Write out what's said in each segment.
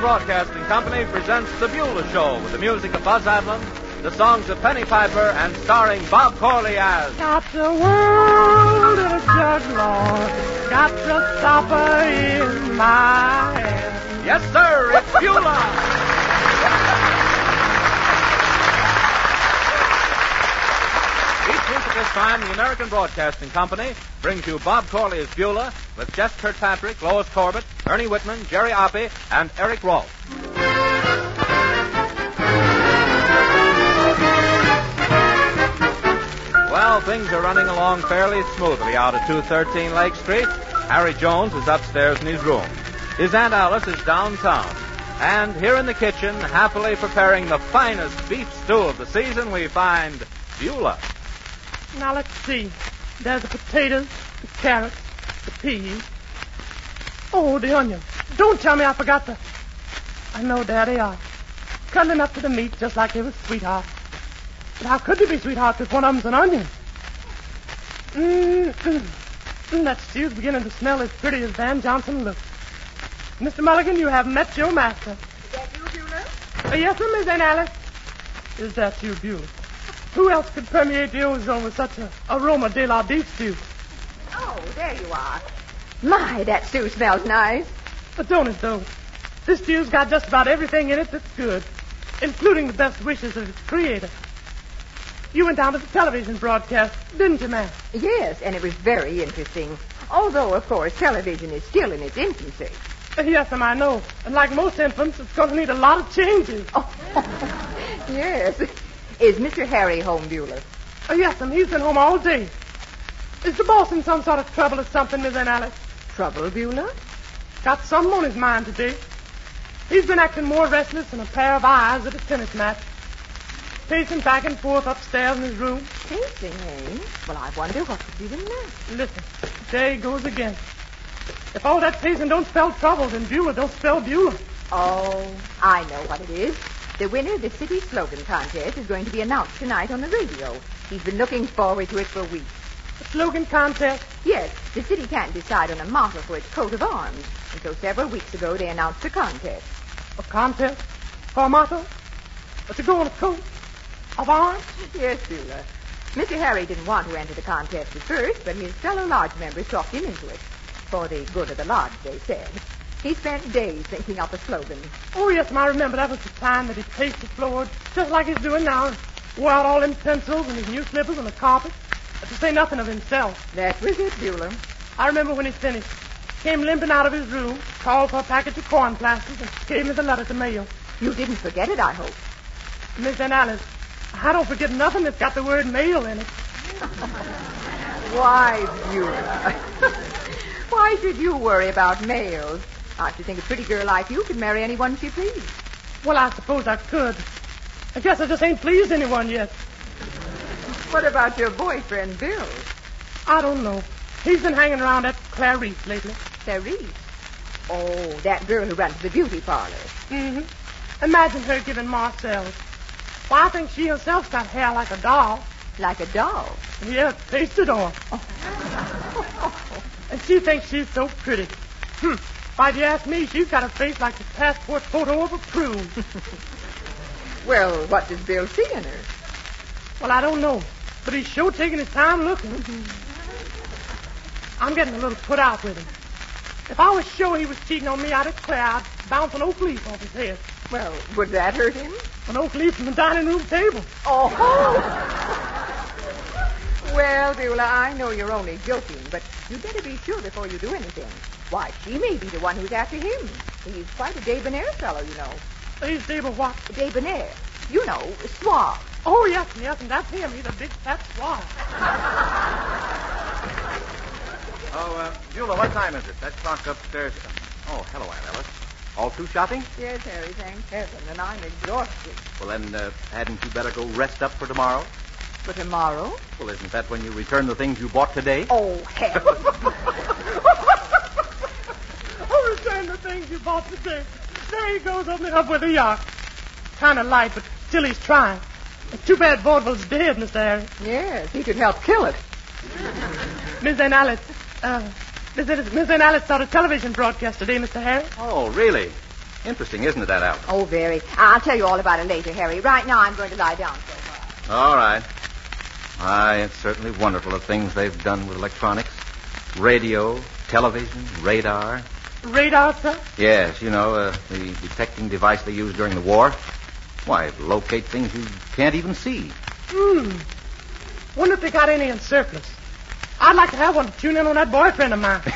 Broadcasting Company presents The Beulah Show with the music of Buzz Adlon, the songs of Penny Piper, and starring Bob Corley as... Got the world in a jug, Lord. Got the stopper in my hand. Yes, sir, it's Beulah! Each week at this time, the American Broadcasting Company brings you Bob Corley as Beulah with Jess Kirkpatrick, Lois Corbett, Ernie Whitman, Jerry Oppie, and Eric Rolfe. Well, things are running along fairly smoothly out at 213 Lake Street. Harry Jones is upstairs in his room. His Aunt Alice is downtown. And here in the kitchen, happily preparing the finest beef stew of the season, we find Beulah. Now, let's see. There's the potatoes, the carrots, the peas. Oh, the onions. Don't tell me I forgot the... I know, there they are. Cuddling up to the meat just like they were sweethearts. But how could they be sweethearts if one of them's an onion? That stew's beginning to smell as pretty as Van Johnson looks. Mr. Mulligan, you have met your master. Is that you, Beulah? Yes, sir, Miss Aunt Alice. Is that you, Beulah? Who else could permeate the ozone with such an aroma de la beef stew? Oh, there you are. My, that stew smells nice. But don't it, though? This stew's got just about everything in it that's good, including the best wishes of its creator. You went down to the television broadcast, didn't you, ma'am? Yes, and it was very interesting. Although, of course, television is still in its infancy. Yes, ma'am, I know. And like most infants, it's going to need a lot of changes. Oh, yes. Is Mr. Harry home, Beulah? Yes, ma'am, he's been home all day. Is the boss in some sort of trouble or something, Miss Aunt Alice? Trouble, Beulah? Got something on his mind today. He's been acting more restless than a pair of eyes at a tennis match. Pacing back and forth upstairs in his room. Pacing, eh? Well, I wonder what could be the matter. Listen, there he goes again. If all that pacing don't spell trouble, then Beulah don't spell Beulah. Oh, I know what it is. The winner of the city slogan contest is going to be announced tonight on the radio. He's been looking forward to it for weeks. The slogan contest? Yes, the city can't decide on a motto for its coat of arms. And so several weeks ago they announced a contest. A contest? For a motto? To go on a coat of arms? Yes, Beulah. Mr. Harry didn't want to enter the contest at first, but his fellow lodge members talked him into it. For the good of the lodge, they said. He spent days thinking up a slogan. Oh, yes, ma'am, I remember that was the time that he paced the floor just like he's doing now. Wore out all them pencils and his new slippers on the carpet. To say nothing of himself. That was it, Beulah. I remember when he finished. Came limping out of his room, called for a package of corn plasters, and gave me the letter to mail. You didn't forget it, I hope. Miss Aunt Alice, I don't forget nothing that's got the word mail in it. Why, Beulah? Why should you worry about mails? I should think a pretty girl like you could marry anyone she pleased. Well, I suppose I could. I guess I just ain't pleased anyone yet. What about your boyfriend, Bill? I don't know. He's been hanging around at Clarice lately. Clarice? Oh, that girl who runs the beauty parlor. Mm-hmm. Imagine her giving Marcel. Well, I think she herself's got hair like a doll. Like a doll? Yeah, pasted on. Oh. And she thinks she's so pretty. Why, if you ask me, she's got a face like the passport photo of a prune. Well, what does Bill see in her? Well, I don't know. But he's sure taking his time looking. I'm getting a little put out with him. If I was sure he was cheating on me, I'd declare I'd bounce an oak leaf off his head. Well, would that hurt him? An oak leaf from the dining room table. Oh. Well, Beulah, I know you're only joking, but you'd better be sure before you do anything. Why, she may be the one who's after him. He's quite a debonair fellow, you know. He's David what? Debonair. You know, suave. Oh, yes, and that's him. He's a big fat suave. Beulah, what time is it? That clock upstairs. Oh, hello, Aunt Alice. All through shopping? Yes, Harry, thank heaven, and I'm exhausted. Well, then, hadn't you better go rest up for tomorrow? For tomorrow? Well, isn't that when you return the things you bought today? Oh, heaven. Oh, return the things you bought today. There he goes, opening up with a yark. Kind of light, but still he's trying. It's too bad Vaudeville's dead, Mr. Harry. Yes, he could help kill it. Miss Aunt Alice, Miss Aunt Alice saw the television broadcast today, Mr. Harry. Oh, really? Interesting, isn't it, that, Alice? Oh, very. I'll tell you all about it later, Harry. Right now, I'm going to lie down for a while. All right. Aye, it's certainly wonderful the things they've done with electronics. Radio, television, radar. Radar, sir? Yes, you know, the detecting device they used during the war. Why, it locates things you can't even see. Wonder if they got any in surplus. I'd like to have one to tune in on that boyfriend of mine.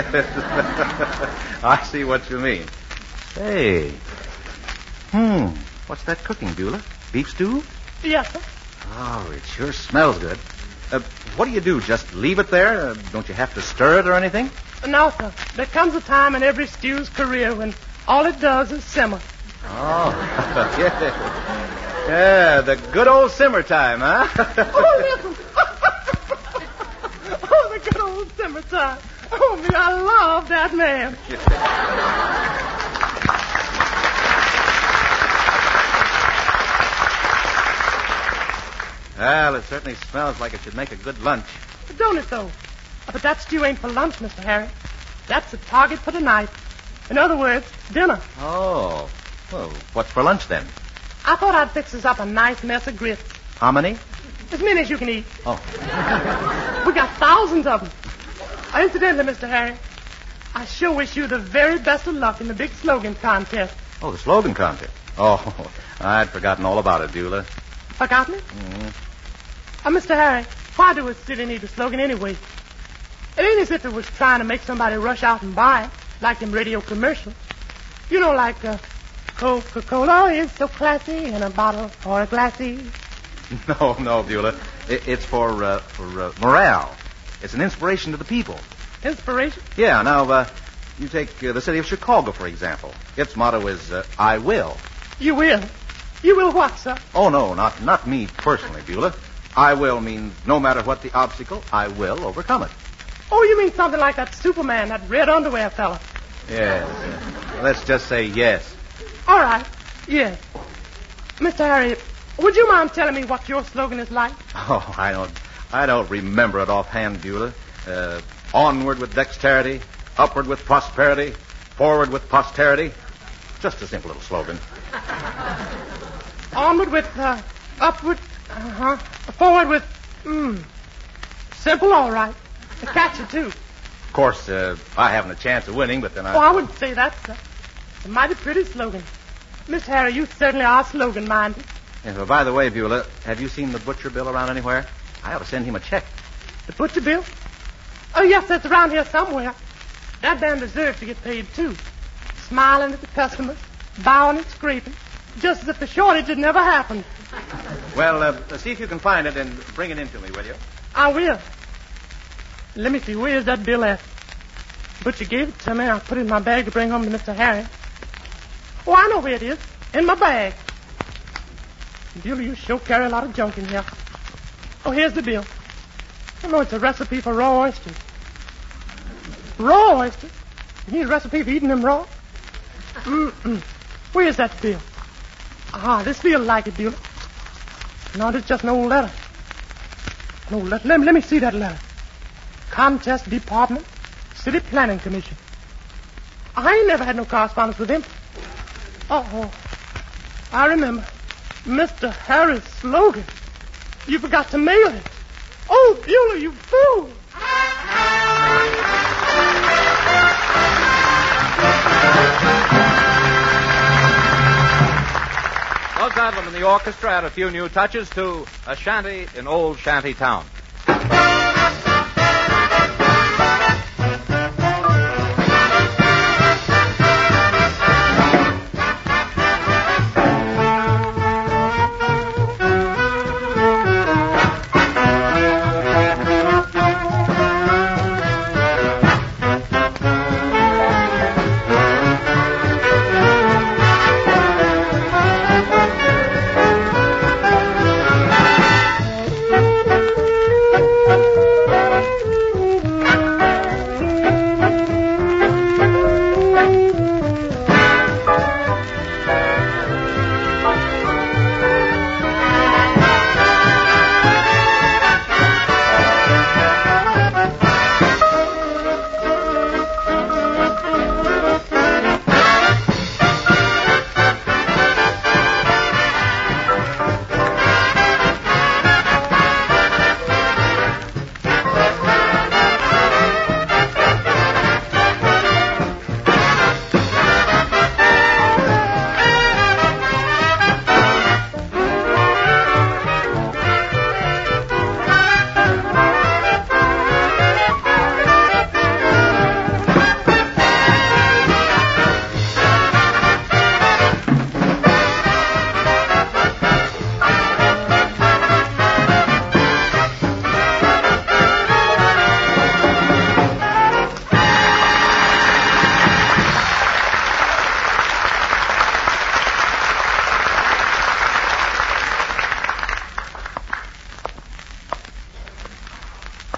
I see what you mean. Say. What's that cooking, Beulah? Beef stew? Yes, sir. Oh, it sure smells good. What do you do? Just leave it there? Don't you have to stir it or anything? No, sir. There comes a time in every stew's career when all it does is simmer. Oh, yeah, the good old simmer time, huh? Oh, listen. Oh, the good old simmer time. Oh, me, I love that man. Well, it certainly smells like it should make a good lunch. Don't it, though? But that stew ain't for lunch, Mr. Harry. That's a target for the night. In other words, dinner. Oh. Well, what's for lunch, then? I thought I'd fix us up a nice mess of grits. How many? As many as you can eat. Oh. We got thousands of them. Incidentally, Mr. Harry, I sure wish you the very best of luck in the big slogan contest. Oh, the slogan contest. Oh, I'd forgotten all about it, Beulah. Forgotten it? Mr. Harry, why do a city need a slogan anyway? It ain't as if it was trying to make somebody rush out and buy it, like them radio commercials. You know, like Coca-Cola is so classy in a bottle or a glassy. No, Beulah. It's for morale. It's an inspiration to the people. Inspiration? Yeah, now, you take the city of Chicago, for example. Its motto is, I will. You will? You will what, sir? Oh, no, not me personally, Beulah. I will means no matter what the obstacle, I will overcome it. Oh, you mean something like that Superman, that red underwear fella? Yes. Let's just say yes. All right. Yes. Mr. Harry, would you mind telling me what your slogan is like? Oh, I don't remember it offhand, Beulah. Onward with dexterity, upward with prosperity, forward with posterity. Just a simple little slogan. Onward with, upward, forward with, simple, all right. Catchy, too. Of course, I haven't a chance of winning, but then Oh, I wouldn't say that, sir. It's a mighty pretty slogan. Miss Harry, you certainly are slogan-minded. Yeah, well, by the way, Beulah, have you seen the butcher bill around anywhere? I ought to send him a check. The butcher bill? Oh, yes, it's around here somewhere. That man deserves to get paid, too. Smiling at the customers, bowing and scraping, just as if the shortage had never happened. Well, see if you can find it and bring it in to me, will you? I will. Let me see, where's that bill at? Butcher gave it to me. I put it in my bag to bring home to Mr. Harry. Oh, I know where it is. In my bag. Beulah, you sure carry a lot of junk in here. Oh, here's the bill. I know it's a recipe for raw oysters. Raw oysters? You need a recipe for eating them raw? Where's that bill? This bill like it, Beulah. No, it's just an old letter. No, let me see that letter. Contest Department, City Planning Commission. I ain't never had no correspondence with him. Oh, I remember. Mr. Harry's slogan. You forgot to mail it. Oh, Beulah, you fool! Buzz Adlam and the orchestra add a few new touches to A Shanty in Old Shanty Town.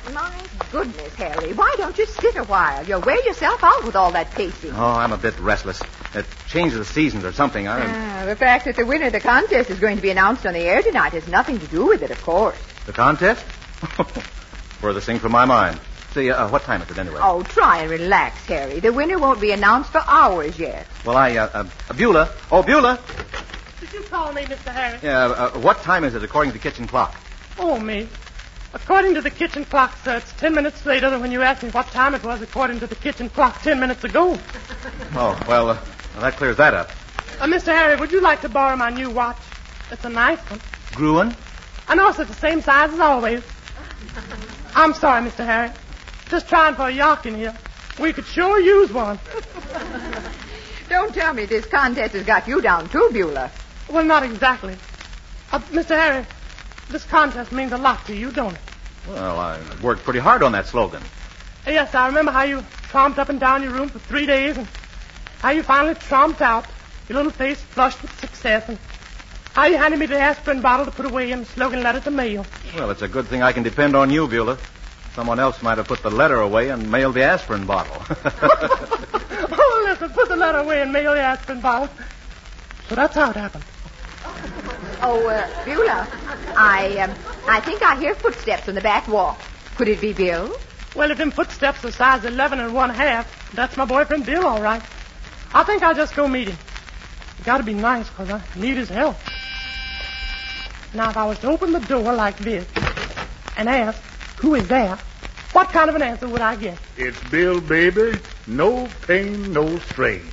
My goodness, Harry, why don't you sit a while? You'll wear yourself out with all that pacing. Oh, I'm a bit restless. Change of the seasons or something. The fact that the winner of the contest is going to be announced on the air tonight has nothing to do with it, of course. The contest? Furthest thing from my mind. See, what time is it anyway? Oh, try and relax, Harry. The winner won't be announced for hours yet. Well, Beulah. Oh, Beulah. Did you call me, Mr. Harry? Yeah, what time is it according to the kitchen clock? Oh, me. According to the kitchen clock, sir, it's 10 minutes later than when you asked me what time it was according to the kitchen clock 10 minutes ago. Oh, well, that clears that up. Mr. Harry, would you like to borrow my new watch? It's a nice one. Gruen? I know it's the same size as always. I'm sorry, Mr. Harry. Just trying for a yark in here. We could sure use one. Don't tell me this contest has got you down too, Beulah. Well, not exactly. Mr. Harry, this contest means a lot to you, don't it? Well, I worked pretty hard on that slogan. Yes, I remember how you tromped up and down your room for 3 days and how you finally tromped out, your little face flushed with success, and how you handed me the aspirin bottle to put away and the slogan letter to mail. Well, it's a good thing I can depend on you, Beulah. Someone else might have put the letter away and mailed the aspirin bottle. Oh, listen, put the letter away and mail the aspirin bottle. So that's how it happened. Oh, Beulah, I think I hear footsteps on the back walk. Could it be Bill? Well, if them footsteps are size 11 and 1/2, that's my boyfriend Bill, all right. I think I'll just go meet him. You gotta be nice, 'cause I need his help. Now, if I was to open the door like this and ask, who is there, what kind of an answer would I get? It's Bill, baby. No pain, no strain.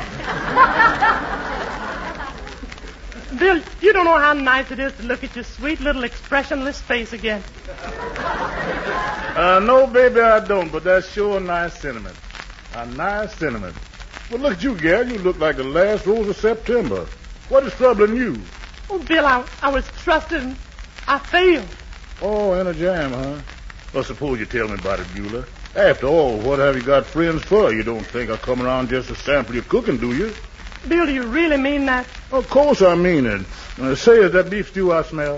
Bill, you don't know how nice it is to look at your sweet little expressionless face again. No, baby, I don't, but that's sure a nice sentiment. A nice sentiment. Well, look at you, gal. You look like the last rose of September. What is troubling you? Oh, Bill, I was trusted and I failed. Oh, in a jam, huh? Well, suppose you tell me about it, Beulah. After all, what have you got friends for? You don't think I come around just to sample your cooking, do you? Bill, do you really mean that? Of course I mean it. Say, is that beef stew I smell?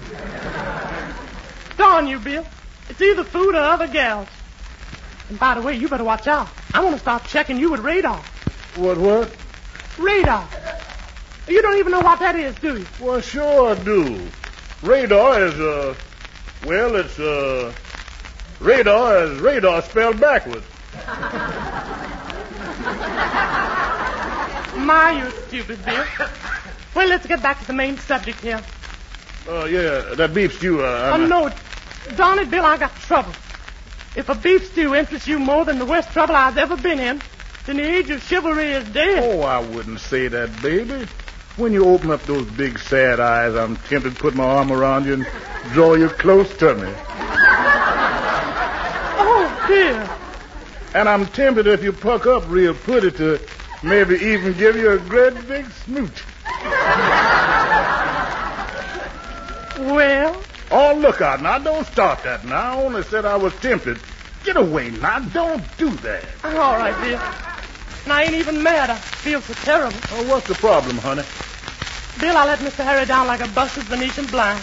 Darn you, Bill. It's either food or other gals. And by the way, you better watch out. I'm going to start checking you with radar. What? Radar. You don't even know what that is, do you? Well, sure I do. Radar is, radar spelled backwards. My, you're stupid, Bill. Well, let's get back to the main subject here. Yeah, that beef stew, No, darn it, Bill, I got trouble. If a beef stew interests you more than the worst trouble I've ever been in, then the age of chivalry is dead. Oh, I wouldn't say that, baby. When you open up those big sad eyes, I'm tempted to put my arm around you and draw you close to me. Oh, dear. And I'm tempted if you puck up real pretty to maybe even give you a great big smooch. Well? Oh, look out now. Don't start that now. I only said I was tempted. Get away now. Don't do that. All right, Bill. And I ain't even mad. I feel so terrible. Oh, what's the problem, honey? Bill, I let Mr. Harry down like a busted Venetian blind.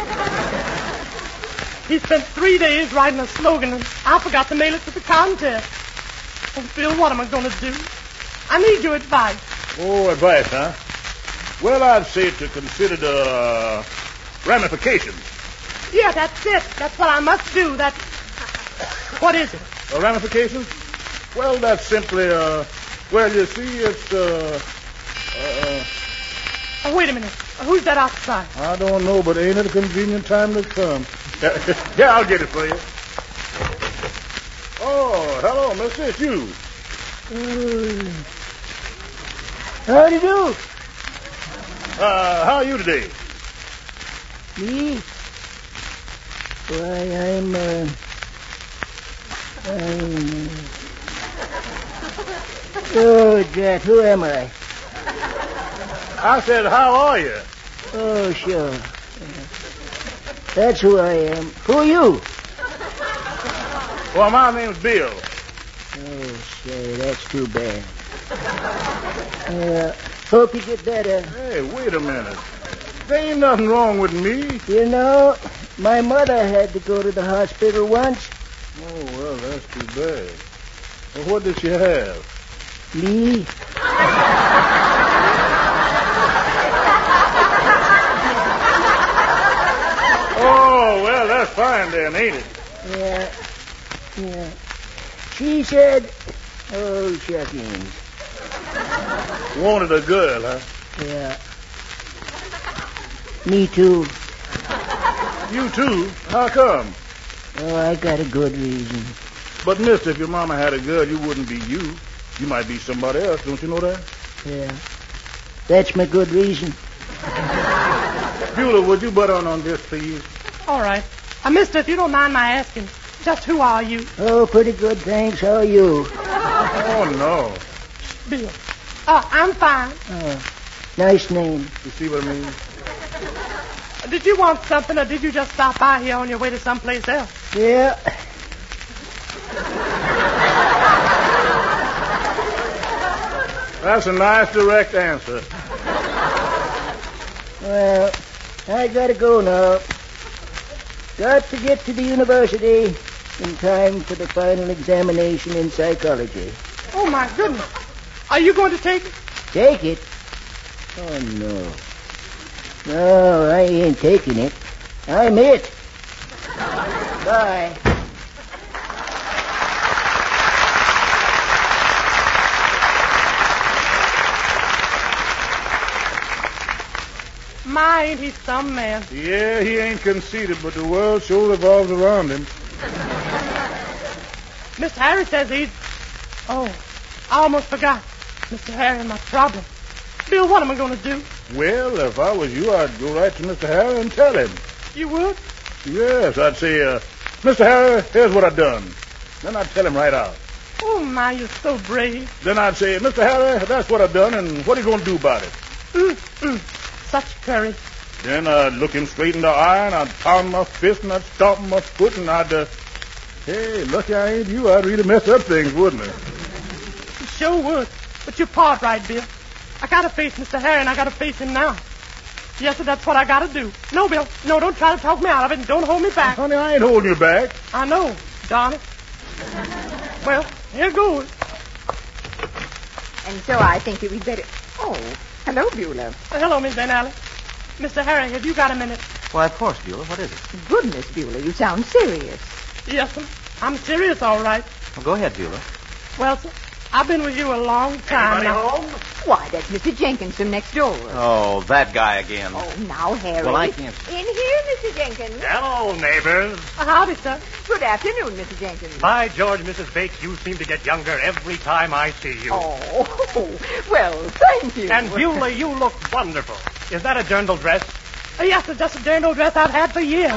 He spent 3 days writing a slogan, and I forgot to mail it to the contest. Oh, Bill, what am I going to do? I need your advice. Oh, advice, huh? Well, I'd say to consider the ramifications. Yeah, that's it. That's what I must do. What is it? Ramifications? Well, that's simply, well, you see, it's, Oh, wait a minute. Who's that outside? I don't know, but ain't it a convenient time to come? Yeah, I'll get it for you. Oh, hello, mister. It's you. How do you do? How are you today? Me? Why, Oh, Jack, who am I? I said, how are you? Oh, sure. That's who I am. Who are you? Well, my name's Bill. Oh, say, that's too bad. Hope you get better. Hey, wait a minute. There ain't nothing wrong with me. You know, My mother had to go to the hospital once. Oh, well, that's too bad. Well, what did she have? Me? Oh, well, that's fine then, ain't it? Yeah. She said, oh, shuckings. Wanted a girl, huh? Yeah. Me too. You too? How come? Oh, I got a good reason. But, mister, if your mama had a girl, you wouldn't be you. You might be somebody else, don't you know that? Yeah. That's my good reason. Beulah, would you butt on this, please? All right. Mister, if you don't mind my asking, just who are you? Oh, pretty good, thanks. How are you? Oh, no. Bill. I'm fine. Oh, nice name. You see what I mean? Did you want something, or did you just stop by here on your way to someplace else? Yeah. That's a nice, direct answer. Well, I gotta go now. Got to get to the university in time for the final examination in psychology. Oh, my goodness. Are you going to take it? Take it? Oh, no. No, I ain't taking it. I'm it. Bye. My, ain't he some man? Yeah, he ain't conceited, but the world sure revolves around him. Mr. Harry says he's... Oh, I almost forgot. Mr. Harry, my problem. Bill, what am I going to do? Well, if I was you, I'd go right to Mr. Harry and tell him. You would? Yes, I'd say, Mr. Harry, here's what I've done. Then I'd tell him right out. Oh, my, you're so brave. Then I'd say, Mr. Harry, that's what I've done, and what are you going to do about it? Such courage. Then I'd look him straight in the eye, and I'd pound my fist, and I'd stomp my foot, and I'd, hey, lucky I ain't you. I'd really mess up things, wouldn't I? You sure would. But you're part right, Bill. I gotta face Mr. Harry, and I gotta face him now. Yes, sir, that's what I gotta do. No, Bill. No, don't try to talk me out of it, and don't hold me back. Honey, I ain't holding you back. I know, darn it. Well, here goes. And so I think that we'd better... Oh, hello, Beulah. Hello, Miss Van Allen. Mr. Harry, have you got a minute? Why, of course, Beulah. What is it? Goodness, Beulah, you sound serious. Yes, sir. I'm serious, all right. Well, go ahead, Beulah. Well, sir, I've been with you a long time now. home? Why, that's Mr. Jenkins from next door. Oh, that guy again. Oh, now, Harry. Well, I can't... In here, Mr. Jenkins. Hello, neighbors. Howdy, sir. Good afternoon, Mr. Jenkins. By George, Mrs. Bates, you seem to get younger every time I see you. Oh, well, thank you. And Beulah, you look wonderful. Is that a dirndl dress? Yes, sir, just a darn old dress I've had for years.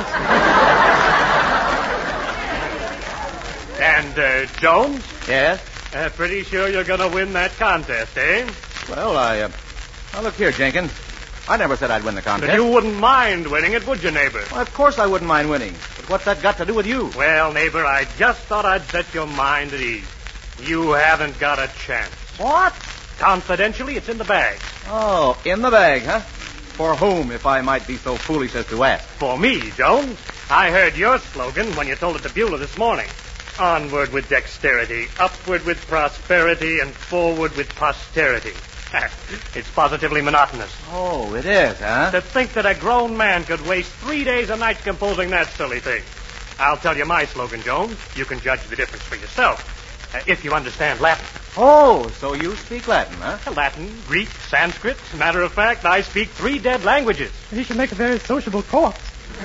And, Jones? Yes? Pretty sure you're going to win that contest, eh? Well, Now, look here, Jenkins. I never said I'd win the contest. But you wouldn't mind winning it, would you, neighbor? Well, of course I wouldn't mind winning. But what's that got to do with you? Well, neighbor, I just thought I'd set your mind at ease. You haven't got a chance. What? Confidentially, it's in the bag. Oh, in the bag, huh? For whom, if I might be so foolish as to ask? For me, Jones. I heard your slogan when you told it to Beulah this morning. Onward with dexterity, upward with prosperity, and forward with posterity. It's positively monotonous. Oh, it is, huh? To think that a grown man could waste 3 days a night composing that silly thing. I'll tell you my slogan, Jones. You can judge the difference for yourself. If you understand Latin. Oh, so you speak Latin, huh? Latin, Greek, Sanskrit. Matter of fact, I speak 3 dead languages. He should make a very sociable corpse.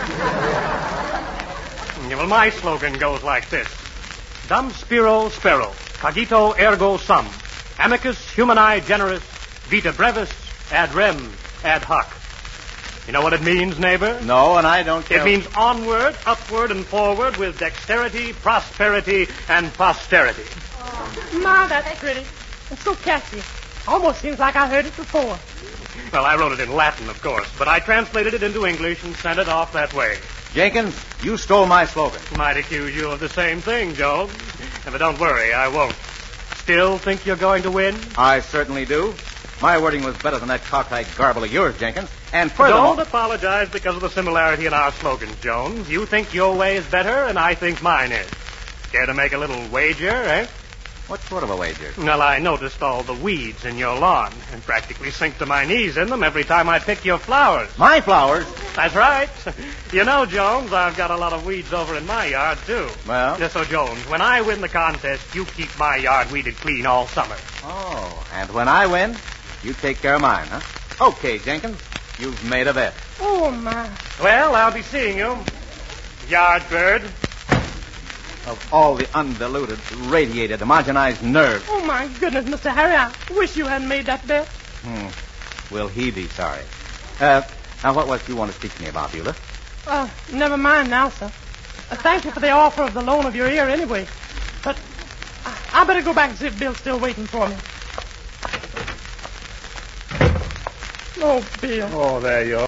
Well, my slogan goes like this. Dum spiro spero, cogito ergo sum, amicus humani generis, vita brevis, ad rem, ad hoc. You know what it means, neighbor? No, and I don't care. It means onward, upward, and forward with dexterity, prosperity, and posterity. My, that's pretty. It's so catchy. Almost seems like I heard it before. Well, I wrote it in Latin, of course, but I translated it into English and sent it off that way. Jenkins, you stole my slogan. Might accuse you of the same thing, Jones. But don't worry, I won't. Still think you're going to win? I certainly do. My wording was better than that cockeyed garble of yours, Jenkins. And furthermore... Don't apologize because of the similarity in our slogans, Jones. You think your way is better, and I think mine is. Care to make a little wager, eh? What sort of a wager? Well, I noticed all the weeds in your lawn and practically sink to my knees in them every time I pick your flowers. My flowers? That's right. You know, Jones, I've got a lot of weeds over in my yard, too. Well? So, Jones, when I win the contest, you keep my yard weeded clean all summer. Oh, and when I win, you take care of mine, huh? Okay, Jenkins, you've made a bet. Oh, my. Well, I'll be seeing you, yard bird. Of all the undiluted, radiated, homogenized nerve. Oh, my goodness, Mr. Harry, I wish you hadn't made that bet. Will he be sorry? Now, what was you want to speak to me about, Beulah? Never mind now, sir. Thank you for the offer of the loan of your ear anyway. But I better go back and see if Bill's still waiting for me. Oh, Bill. Oh, there you are.